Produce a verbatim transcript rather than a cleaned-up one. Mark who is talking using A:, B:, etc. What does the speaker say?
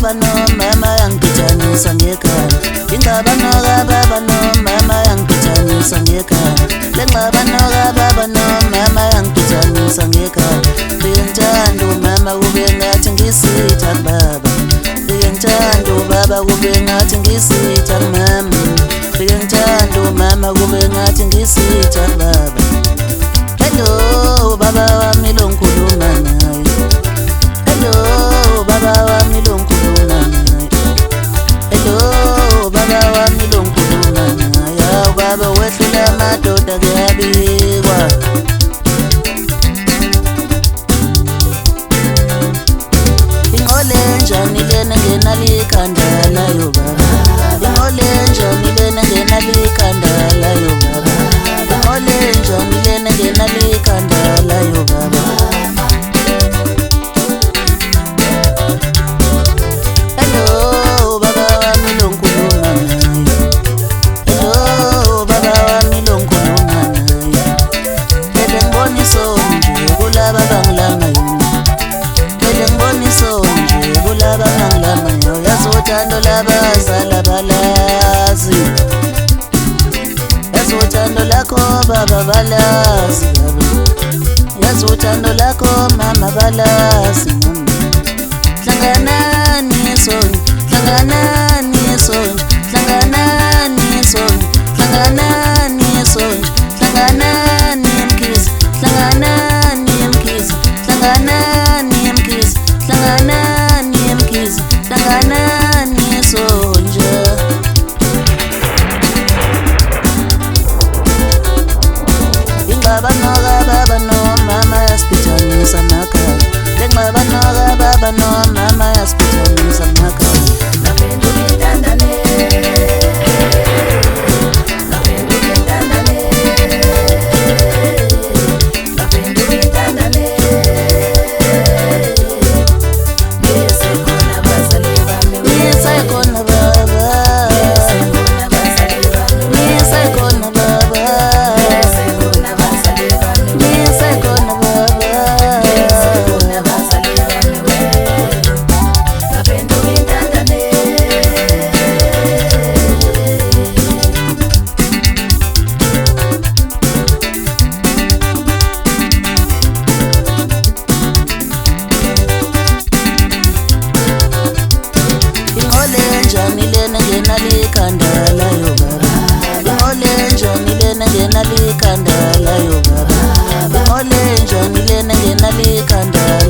A: baba no mama yangipithanisa ngekhaya. Ingaba noka baba no mama yangipithanisa ngekhaya. Lengaba noka baba no mama yangipithanisa ngekhaya. Ngiyangithanda mama kube ngathi ngisitha baba. Ngiyangithanda baba kube ngathi ngisitha mama. Ngiyangithanda mama kube ngathi ngisitha baba. Hello baba wami lo ngikhuluma naye. Hello baba wami lo ngikhuluma naye. Hello baba wami lo ngikhuluma naye. Awu baba wehlula amadoda kuyabikwa. Ingole njani lena ngenalikhanda yo baba. Ingole njani lena ngenalikhanda yo baba. Ingole njani lena ngenalikhanda yo baba. Hello baba wami lo ngikhuluma naye. Hello baba wami lo ngikhuluma naye. Phela ngiboniso nje kulaba bangilamayo. Phela ngiboniso nje kulaba bangilamayo. Yazothando labazala balazi. Yazothando lakho baba balazi baba. Yazothando lakho mama balazi mama. Hlanganani sonke, hlanganani sonke, hlanganani sonke, hlanganani sonke, hlanganani mkhizi, hlanganani mkhizi, hlanganani mkhizi, hlanganani mkhizi, hlanganani sonke. Ingaba noka baba no mama yasipithanisa makhaya. Lengaba noka baba no mama yasipithanisa makhaya.
B: Napenda ngithandane. Napenda ngithandane. Napenda ngithandane. Ngisekhona bazali bami.
A: Ngisekhona baba.
B: Ngisekhona bazali bami.
A: Ngisekhona baba.
B: Ngisekhona bazali bami.
A: Ngisekhona baba.
B: Ngisekhona bazali bami. Napenda ngithandane.
A: Ingole njani lena ngenalikhanda yo baba. Ingole njani lena ngenalikhanda yo baba. Ingole njani lena ngenalikhanda